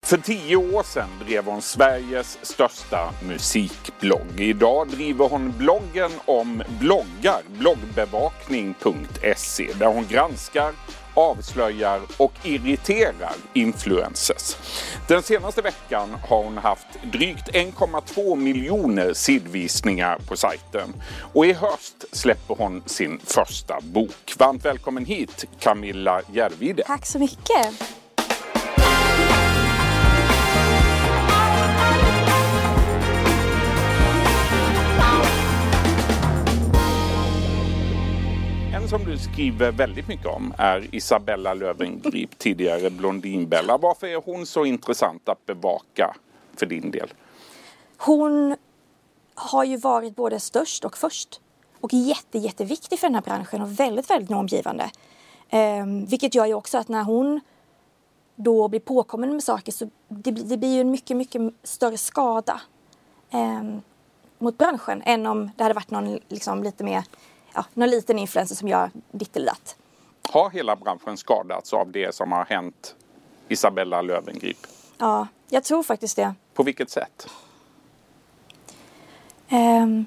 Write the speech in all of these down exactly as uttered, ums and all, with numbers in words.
För tio år sedan drev hon Sveriges största musikblogg. Idag driver hon bloggen om bloggar, bloggbevakning punkt se, där hon granskar, avslöjar och irriterar influencers. Den senaste veckan har hon haft drygt en komma två miljoner sidvisningar på sajten. Och i höst släpper hon sin första bok. Varmt välkommen hit, Camilla Järvide. Tack så mycket. Som du skriver väldigt mycket om är Isabella Löwengrip, tidigare Blondinbella. Varför är hon så intressant att bevaka för din del? Hon har ju varit både störst och först. Och jätte, jätteviktig för den här branschen och väldigt, väldigt normgivande. Um, vilket gör ju också att när hon då blir påkommen med saker så det, det blir ju en mycket, mycket större skada um, mot branschen än om det hade varit någon liksom lite mer... Ja, någon liten influencer som gör ditt eller datt. Har hela branschen skadats av det som har hänt Isabella Löwengrip? Ja, jag tror faktiskt det. På vilket sätt? Um,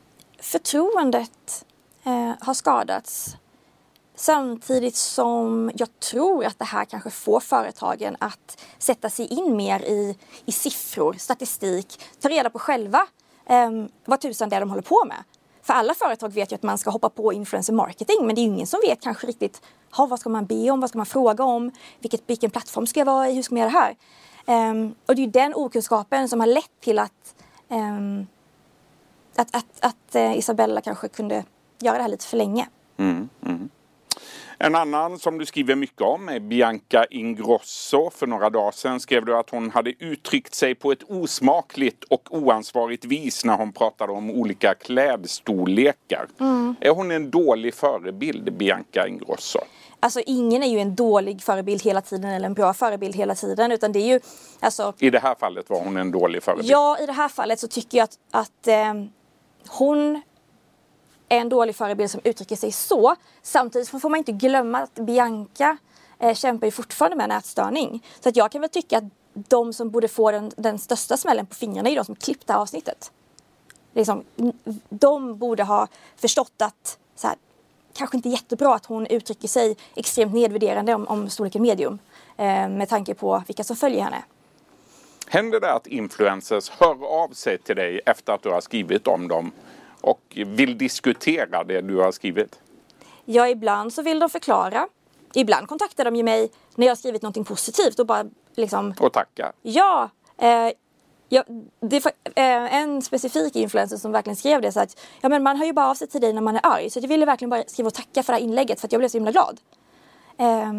förtroendet uh, har skadats. Samtidigt som jag tror att det här kanske får företagen att sätta sig in mer i, i siffror, statistik. Ta reda på själva um, vad tusan det är de håller på med. För alla företag vet ju att man ska hoppa på influencer marketing. Men det är ju ingen som vet kanske riktigt ha, vad ska man be om, vad ska man fråga om, vilket, vilken plattform ska jag vara i, hur ska man göra det här. Um, och det är ju den okunskapen som har lett till att, um, att, att, att uh, Isabella kanske kunde göra det här lite för länge. Mm, mm. En annan som du skriver mycket om är Bianca Ingrosso. För några dagar sedan skrev du att hon hade uttryckt sig på ett osmakligt och oansvarigt vis när hon pratade om olika klädstorlekar. Mm. Är hon en dålig förebild, Bianca Ingrosso? Alltså ingen är ju en dålig förebild hela tiden eller en bra förebild hela tiden. Utan det är ju, alltså... I det här fallet var hon en dålig förebild? Ja, i det här fallet så tycker jag att, att eh, hon... är en dålig förebild som uttrycker sig så. Samtidigt får man inte glömma att Bianca eh, kämpar ju fortfarande med en ätstörning. Så att jag kan väl tycka att de som borde få den, den största smällen på fingrarna är de som klippte avsnittet. Liksom, de borde ha förstått att så här, kanske inte jättebra att hon uttrycker sig extremt nedvärderande om, om storleken medium. Eh, med tanke på vilka som följer henne. Händer det att influencers hör av sig till dig efter att du har skrivit om dem? Och vill diskutera det du har skrivit? Ja, ibland så vill de förklara. Ibland kontaktar de ju mig när jag har skrivit någonting positivt och bara liksom... Och tacka. Ja, eh, ja det är eh, en specifik influencer som verkligen skrev det så att ja, men man hör ju bara av sig till dig när man är arg. Så jag ville verkligen bara skriva och tacka för det här inlägget för att jag blev så himla glad. Eh,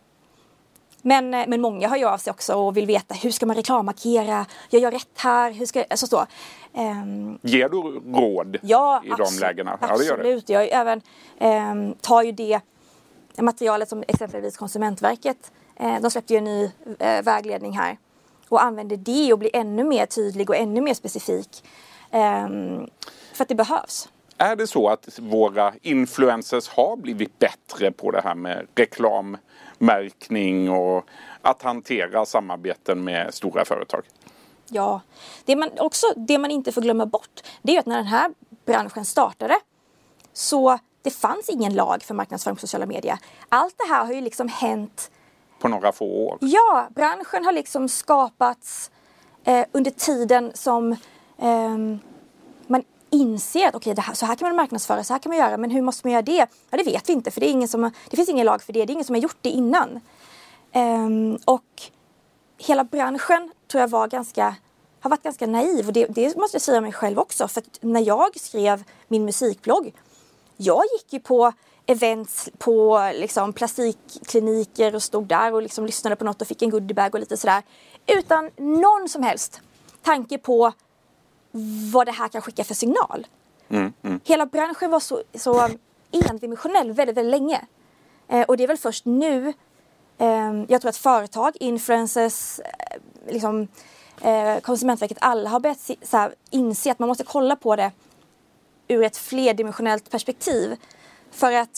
Men, men många har ju av sig också och vill veta hur ska man reklammarkera, jag gör rätt här, hur ska alltså så. Um, Ger du råd ja, i absolut, de lägena? Ja, absolut, det gör det. jag även um, tar ju det materialet som exempelvis Konsumentverket, uh, de släppte ju en ny uh, vägledning här och använder det och blir ännu mer tydlig och ännu mer specifik um, för att det behövs. Är det så att våra influencers har blivit bättre på det här med reklammärkning och att hantera samarbeten med stora företag? Ja, det man också det man inte får glömma bort det är ju att när den här branschen startade så det fanns ingen lag för marknadsföring på sociala medier. Allt det här har ju liksom hänt på några få år. Ja, branschen har liksom skapats eh, under tiden som eh, man inser att okej, okay, så här kan man marknadsföra, så här kan man göra, men hur måste man göra det? Ja, det vet vi inte, för det är ingen som det finns ingen lag för det, det är ingen som har gjort det innan. Um, och hela branschen tror jag var ganska har varit ganska naiv och det, det måste jag säga mig själv också, för att när jag skrev min musikblogg, jag gick ju på events på liksom plastikkliniker och stod där och liksom lyssnade på något och fick en goodiebag och lite sådär utan någon som helst tanke på vad det här kan skicka för signal. Mm, mm. Hela branschen var så, så endimensionell väldigt, väldigt länge. Eh, och det är väl först nu eh, jag tror att företag, influencers, eh, liksom, eh, Konsumentverket, alla har börjat se, så här, inse att man måste kolla på det ur ett flerdimensionellt perspektiv. För att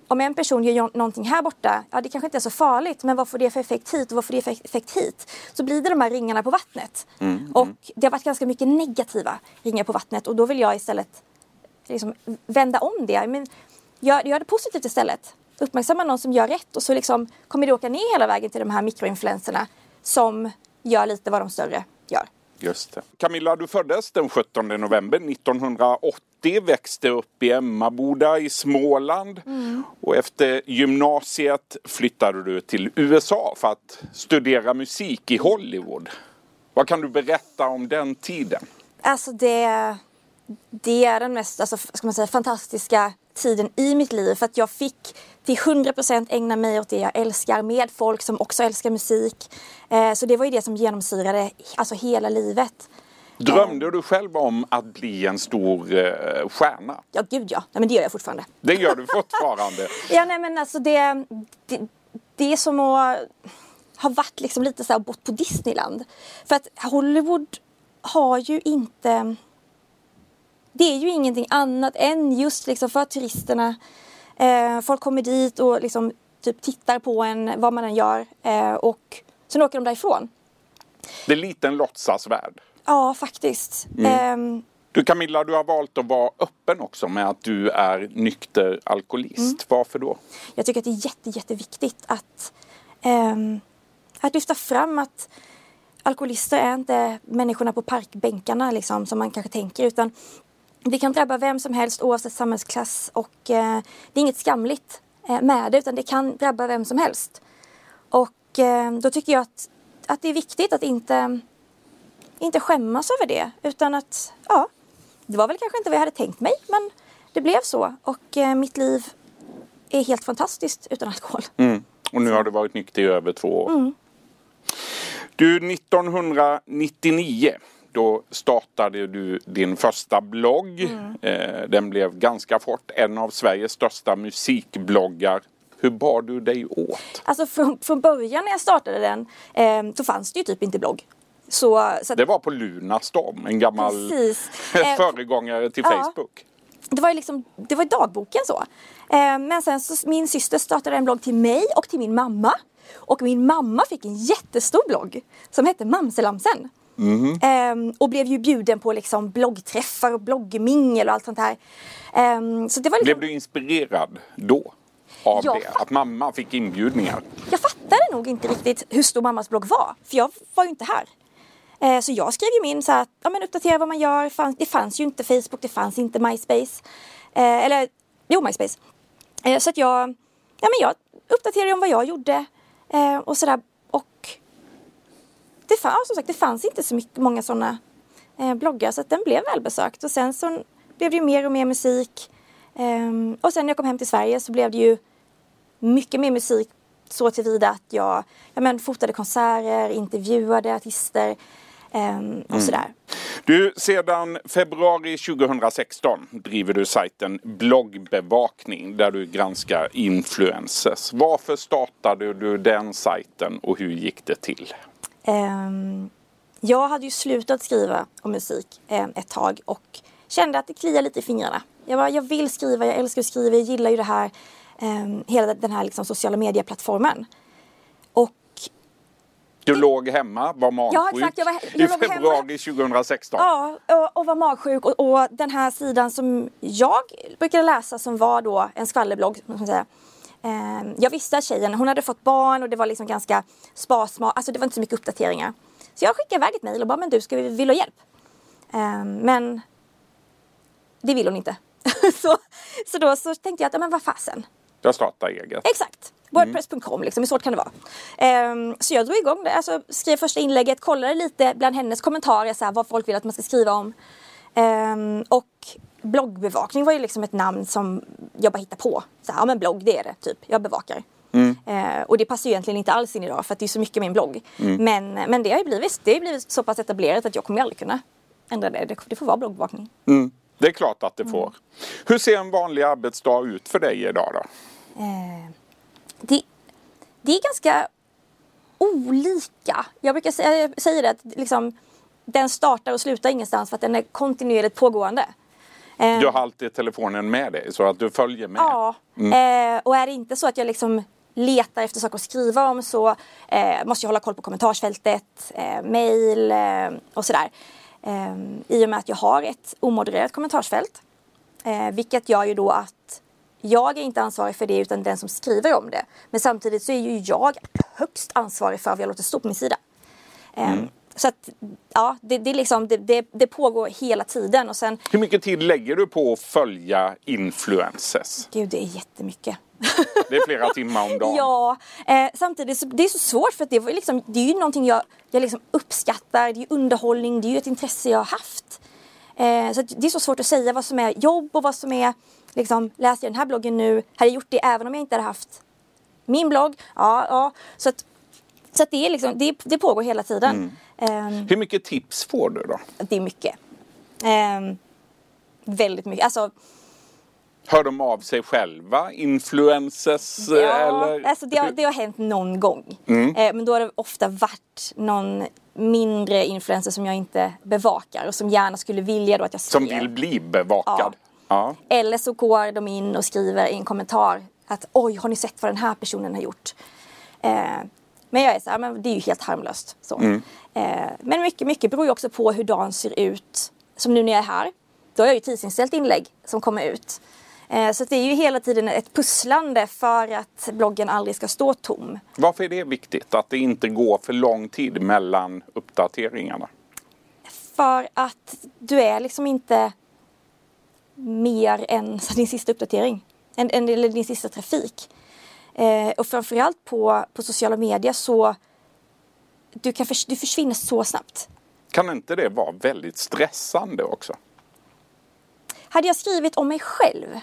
om en person gör någonting här borta, ja det kanske inte är så farligt, men vad får det för effekt hit och vad får det för effekt hit? Så blir det de här ringarna på vattnet. Mm, mm. Och det har varit ganska mycket negativa ringar på vattnet och då vill jag istället liksom vända om det. Men gör, gör det positivt istället. Uppmärksamma någon som gör rätt och så liksom kommer det åka ner hela vägen till de här mikroinfluenserna som gör lite vad de större gör. Just det. Camilla, du föddes den sjuttonde november nittonhundraåttio, växte upp i Emmaboda i Småland mm. och efter gymnasiet flyttade du till U S A för att studera musik i Hollywood. Vad kan du berätta om den tiden? Alltså det, det är den mest alltså, ska man säga, fantastiska tiden i mitt liv för att jag fick till hundra procent ägna mig åt det jag älskar med folk som också älskar musik. Eh, så det var ju det som genomsyrade alltså hela livet. Drömde eh. du själv om att bli en stor eh, stjärna? Ja, gud ja. Nej, men det gör jag fortfarande. Det gör du fortfarande? Ja, nej men alltså det, det, det är som att ha varit liksom lite så här bort på Disneyland. För att Hollywood har ju inte... Det är ju ingenting annat än just liksom för turisterna. Eh, folk kommer dit och liksom typ tittar på en, vad man än gör. Eh, och sen åker de därifrån. Det är lite en låtsasvärld. Ja, faktiskt. Mm. Eh, du Camilla, du har valt att vara öppen också med att du är nykter alkoholist. Mm. Varför då? Jag tycker att det är jätte, jätteviktigt att, eh, att lyfta fram att alkoholister är inte människorna på parkbänkarna liksom, som man kanske tänker, utan det kan drabba vem som helst oavsett samhällsklass och eh, det är inget skamligt eh, med det, utan det kan drabba vem som helst. Och eh, då tycker jag att, att det är viktigt att inte, inte skämmas över det, utan att, ja, det var väl kanske inte vad jag hade tänkt mig, men det blev så. Och eh, mitt liv är helt fantastiskt utan alkohol. Mm. Och nu har du varit nykter i över två år. Mm. Du, nittonhundranittionio... Då startade du din första blogg. Mm. Eh, den blev ganska fort en av Sveriges största musikbloggar. Hur bar du dig åt? Alltså från, från början när jag startade den eh, så fanns det ju typ inte blogg. Så, så att... Det var på Lunarstorm, en gammal föregångare till ja. Facebook. Det var ju liksom, det var dagboken så. Eh, men sen så min syster startade en blogg till mig och till min mamma. Och min mamma fick en jättestor blogg som hette Mamselamsen. Mm. Um, och blev ju bjuden på liksom bloggträffar och bloggmingel och allt sånt här. Um, så det var liksom... Blev du inspirerad då av jag det? Fatt... Att mamma fick inbjudningar? Jag fattade nog inte riktigt hur stor mammas blogg var. För jag var ju inte här. Uh, så jag skrev ju min så att ja, men uppdatera vad man gör. Det fanns ju inte Facebook, det fanns inte MySpace. Uh, eller, jo MySpace. Uh, så att jag, ja, men jag uppdaterade om vad jag gjorde. Uh, och sådär. Och det fanns, som sagt, det fanns inte så mycket, många sådana eh, bloggar, så att den blev välbesökt. Och sen så blev det ju mer och mer musik. Um, och sen när jag kom hem till Sverige så blev det ju mycket mer musik så tillvida att jag, jag men, fotade konserter, intervjuade artister um, och mm. sådär. Du, sedan februari tjugohundrasexton driver du sajten Bloggbevakning där du granskar influencers. Varför startade du den sajten och hur gick det till? Um, jag hade ju slutat skriva om musik um, ett tag och kände att det kliar lite i fingrarna. Jag, bara, jag vill skriva, jag älskar att skriva, jag gillar ju det här, um, hela den här liksom, sociala medieplattformen. Och du det, låg hemma, var magsjuk ja, exakt, jag var, jag i februari tjugohundrasexton. Ja, och, och var magsjuk. Och, och den här sidan som jag brukade läsa som var då en skvallerblogg, som man säga. Um, jag visste att tjejen, hon hade fått barn och det var liksom ganska sparsmak, alltså det var inte så mycket uppdateringar. Så jag skickade iväg ett mejl och bara, men du, ska vi, vill ha hjälp? Um, men det vill hon inte. så, så då så tänkte jag att, men vad fasen? Jag startar eget. Exakt. Wordpress punkt com, liksom, hur svårt kan det vara? Um, så jag drog igång det, alltså skrev första inlägget, kollade lite bland hennes kommentarer så här, vad folk vill att man ska skriva om. Um, och bloggbevakning var ju liksom ett namn som jag bara hittade på. Så här, ja men blogg, det är det, typ. Jag bevakar. Mm. Uh, och det passar ju egentligen inte alls in idag för att det är så mycket med en blogg. Mm. Men, men det har ju blivit, det har blivit så pass etablerat att jag kommer aldrig kunna ändra det. Det, det får vara bloggbevakning. Mm. Det är klart att det får. Mm. Hur ser en vanlig arbetsdag ut för dig idag då? Uh, det, det är ganska olika. Jag brukar säga, jag säger det att liksom, den startar och slutar ingenstans för att den är kontinuerligt pågående. Eh, du har alltid telefonen med dig så att du följer med. Ja, mm. eh, och är det inte så att jag liksom letar efter saker att skriva om så eh, måste jag hålla koll på kommentarsfältet, eh, mail eh, och sådär. Eh, I och med att jag har ett omodererat kommentarsfält. Eh, vilket gör ju då att jag är inte ansvarig för det utan den som skriver om det. Men samtidigt så är ju jag högst ansvarig för vad jag låter stå på min sida. Eh, mm. Så att, ja, det, det, liksom, det, det, det pågår hela tiden. Och sen, hur mycket tid lägger du på att följa influencers? Gud, det är jättemycket. Det är flera timmar om dagen. Ja, eh, samtidigt så det är så svårt för att det, var liksom, det är ju någonting jag, jag liksom uppskattar. Det är ju underhållning, det är ju ett intresse jag har haft. Eh, så det är så svårt att säga vad som är jobb och vad som är, liksom, läser jag den här bloggen nu, hade jag gjort det även om jag inte hade haft min blogg. Ja, ja. Så att, så att det, är liksom, det, det pågår hela tiden. Mm. Eh, Hur mycket tips får du då? Det är mycket. Eh, väldigt mycket. Alltså, hör de av sig själva? Influencers? Ja, eller? Alltså det, har, det har hänt någon gång. Mm. Eh, men då har det ofta varit någon mindre influencer som jag inte bevakar och som gärna skulle vilja då att jag skriver. Som vill bli bevakad. Ja. Ja. Eller så går de in och skriver i en kommentar att oj, har ni sett vad den här personen har gjort? Eh, men jag är så här, men det är ju helt harmlöst. Så. Mm. Eh, men mycket, mycket beror ju också på hur dagen ser ut. Som nu när jag är här. Då har jag ju tidsinställt inlägg som kommer ut. Så det är ju hela tiden ett pusslande för att bloggen aldrig ska stå tom. Varför är det viktigt att det inte går för lång tid mellan uppdateringarna? För att du är liksom inte mer än din sista uppdatering. Eller din sista trafik. Och framförallt på, på sociala medier så du, kan förs- du försvinner så snabbt. Kan inte det vara väldigt stressande också? Hade jag skrivit om mig själv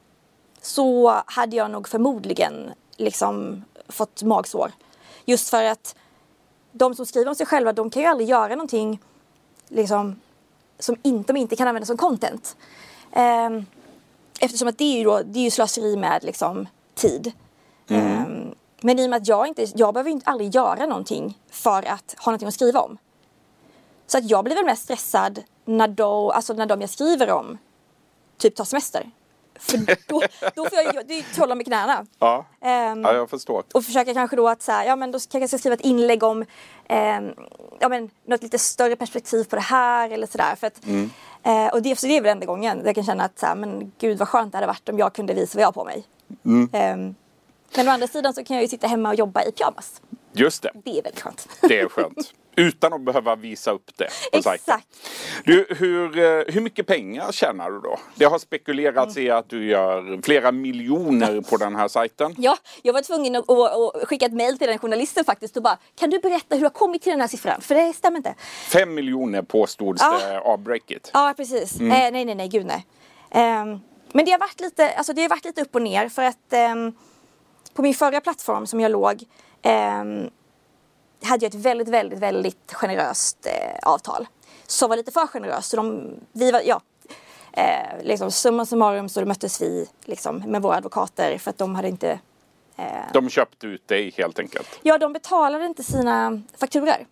så hade jag nog förmodligen liksom fått magsår. Just för att de som skriver om sig själva, de kan ju aldrig göra någonting liksom, som inte, de inte kan använda som content. Um, eftersom att det är ju, då, det är ju slöseri med liksom, tid. Mm. Um, men i och med att jag inte, jag behöver inte aldrig göra någonting för att ha någonting att skriva om. Så att jag blir väl mest stressad när, då, alltså när de jag skriver om typ tar semester. För då, då får jag det är trolla med knäna. Ja. Um, ja, jag förstår. Och försöka kanske då att så här, ja men då kanske jag ska skriva ett inlägg om um, ja men något lite större perspektiv på det här eller sådär. För att, mm. uh, och det, så det är väl enda gången jag kan känna att så här, men gud vad skönt det hade varit om jag kunde visa vad jag har på mig. Mm. Um, men å andra sidan så kan jag ju sitta hemma och jobba i pyjamas. Just det. Det är väldigt skönt. Det är skönt. Utan att behöva visa upp det på Exakt. sajten. Du, hur, hur mycket pengar tjänar du då? Det har spekulerats mm. i att du gör flera miljoner på den här sajten. Ja, jag var tvungen att, att, att skicka ett mejl till den journalisten faktiskt och bara, kan du berätta hur du har kommit till den här siffran? För det stämmer inte. Fem miljoner påstods ja. det av Breakit. Ja, precis. Mm. Eh, nej, nej, nej, gud nej. Um, men det har varit lite, alltså det har varit lite upp och ner för att um, på min förra plattform som jag låg um, hade jag ett väldigt, väldigt, väldigt generöst eh, avtal. Som var lite för generöst. Så de, vi var, ja, eh, liksom summa summarum så möttes vi liksom, med våra advokater för att de hade inte... Eh, de köpte ut dig helt enkelt? Ja, de betalade inte sina fakturer.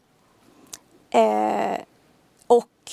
Eh, och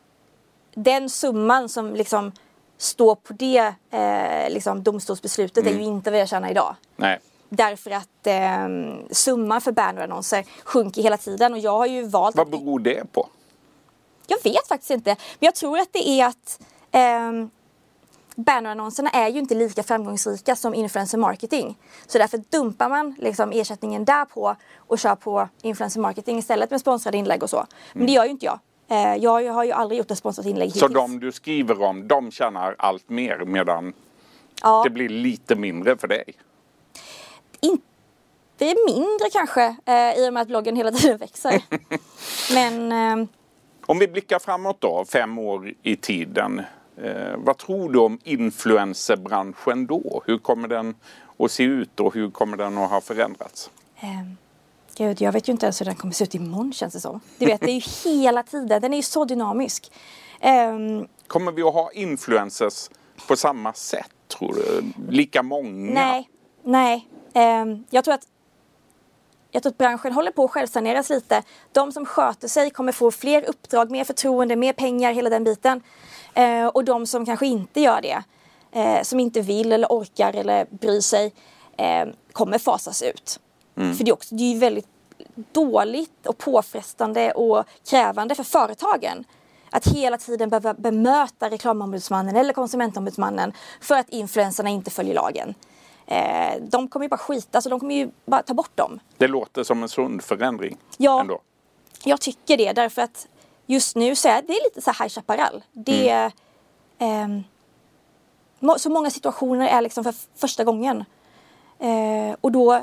den summan som liksom står på det eh, liksom domstolsbeslutet mm. är ju inte vad jag tjänar idag. Nej. Därför att eh, summan för bannerannonser sjunker hela tiden. Och jag har ju valt... Vad beror det på? Jag vet faktiskt inte. Men jag tror att det är att eh, bannerannonserna är ju inte lika framgångsrika som influencer marketing. Så därför dumpar man liksom ersättningen där på och kör på influencer marketing istället med sponsrade inlägg och så. Men mm. det gör ju inte jag. Eh, jag har ju aldrig gjort ett sponsrat inlägg hittills. Så de du skriver om, de tjänar allt mer medan ja. det blir lite mindre för dig? Inte mindre kanske eh, i och med att bloggen hela tiden växer. Men eh, om vi blickar framåt då, fem år i tiden. Eh, vad tror du om influencerbranschen då? Hur kommer den att se ut och hur kommer den att ha förändrats? Eh, gud, jag vet ju inte ens hur den kommer se ut imorgon känns det som. Du vet, det är ju hela tiden. Den är ju så dynamisk. Eh, kommer vi att ha influencers på samma sätt tror du? Lika många? Nej, nej. Jag tror att jag tror att branschen håller på att självsaneras lite. De som sköter sig kommer få fler uppdrag, mer förtroende, mer pengar, hela den biten. Eh, och de som kanske inte gör det, eh, som inte vill eller orkar eller bryr sig, eh, kommer fasas ut. Mm. För det är, också, det är ju väldigt dåligt och påfrestande och krävande för företagen att hela tiden behöva bemöta reklamombudsmannen eller konsumentombudsmannen för att influencerna inte följer lagen. Eh, de kommer ju bara skita, så de kommer ju bara ta bort dem. Det låter som en sund förändring. Ja, ändå. Jag tycker det, därför att just nu så är det lite så här High Chaparral. Det är mm. eh, så många situationer är liksom för första gången. Eh, och då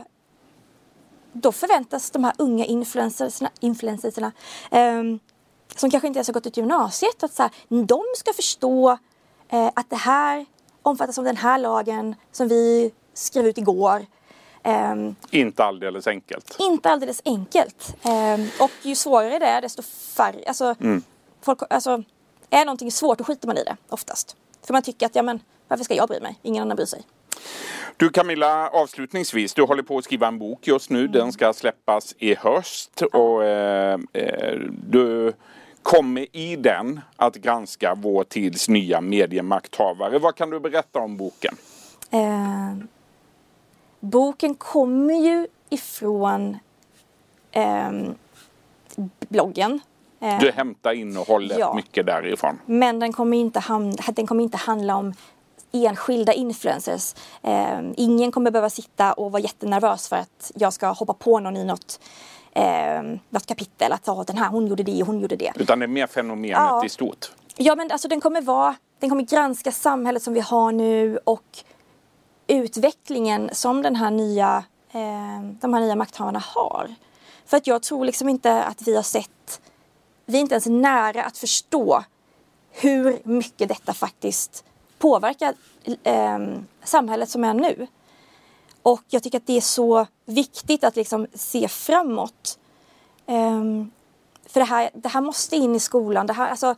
då förväntas de här unga influencersna, influencersna eh, som kanske inte ens har gått ut gymnasiet, att så här, de ska förstå eh, att det här omfattas av den här lagen som vi skrev ut igår. Um, inte alldeles enkelt. Inte alldeles enkelt. Um, och ju svårare det är, desto färre. Alltså, mm. folk, alltså, är någonting svårt, då skiter man i det oftast. För man tycker att, ja men, varför ska jag bry mig? Ingen annan bryr sig. Du Camilla, avslutningsvis, du håller på att skriva en bok just nu. Mm. Den ska släppas i höst. Mm. Och eh, eh, du kommer i den att granska vår tids nya mediemakthavare. Vad kan du berätta om boken? Uh, boken kommer ju ifrån uh, bloggen. Uh, du hämtar innehållet ja. mycket därifrån. Men den kommer inte, ham- den kommer inte handla om enskilda influencers. Uh, ingen kommer behöva sitta och vara jättenervös för att jag ska hoppa på någon i något Eh, något kapitel att oh, den här, hon gjorde det och hon gjorde det. Utan det är mer fenomenet ja. i stort. Ja, men alltså den kommer vara, den kommer granska samhället som vi har nu och utvecklingen som den här nya eh, de här nya makthavarna har. För att jag tror liksom inte att vi har sett, vi är inte ens nära att förstå hur mycket detta faktiskt påverkar eh, samhället som är nu. Och jag tycker att det är så viktigt att liksom se framåt. Um, för det här, det här måste in i skolan. Det här, alltså,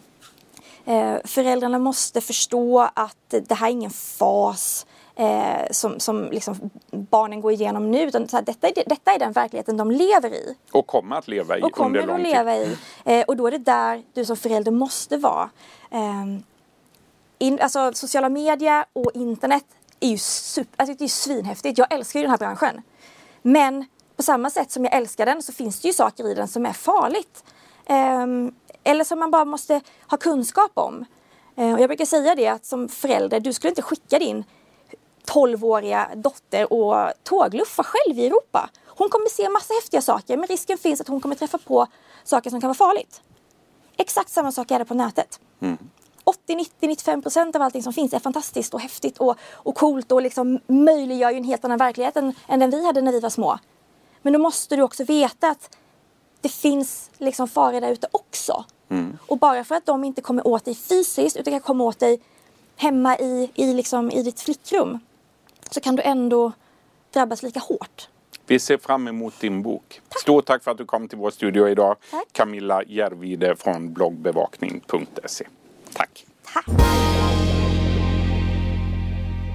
uh, föräldrarna måste förstå att det här är ingen fas uh, som, som liksom barnen går igenom nu. Utan så här, detta, är, detta är den verkligheten de lever i. Och kommer att leva i och kommer under lång att leva tid. I. Uh, och då är det där du som förälder måste vara. Um, in, alltså, sociala medier och internet är ju super, alltså det är ju svinhäftigt. Jag älskar ju den här branschen. Men på samma sätt som jag älskar den så finns det ju saker i den som är farligt. Um, eller som man bara måste ha kunskap om. Uh, och jag brukar säga det att som förälder, du skulle inte skicka din tolvåriga dotter och tågluffa själv i Europa. Hon kommer se massa häftiga saker, men risken finns att hon kommer träffa på saker som kan vara farligt. Exakt samma sak är det på nätet. Mm. åttio, nittio, nittiofem procent av allting som finns är fantastiskt och häftigt och, och coolt och liksom möjliggör ju en helt annan verklighet än, än den vi hade när vi var små. Men då måste du också veta att det finns liksom faror där ute också. Mm. Och bara för att de inte kommer åt dig fysiskt utan kan komma åt dig hemma i, i, liksom, i ditt flickrum så kan du ändå drabbas lika hårt. Vi ser fram emot din bok. Tack. Stort tack för att du kom till vår studio idag. Tack. Camilla Järvide från bloggbevakning punkt se. Tack. Tack.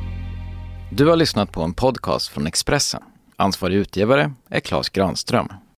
Du har lyssnat på en podcast från Expressen. Ansvarig utgivare är Claes Granström.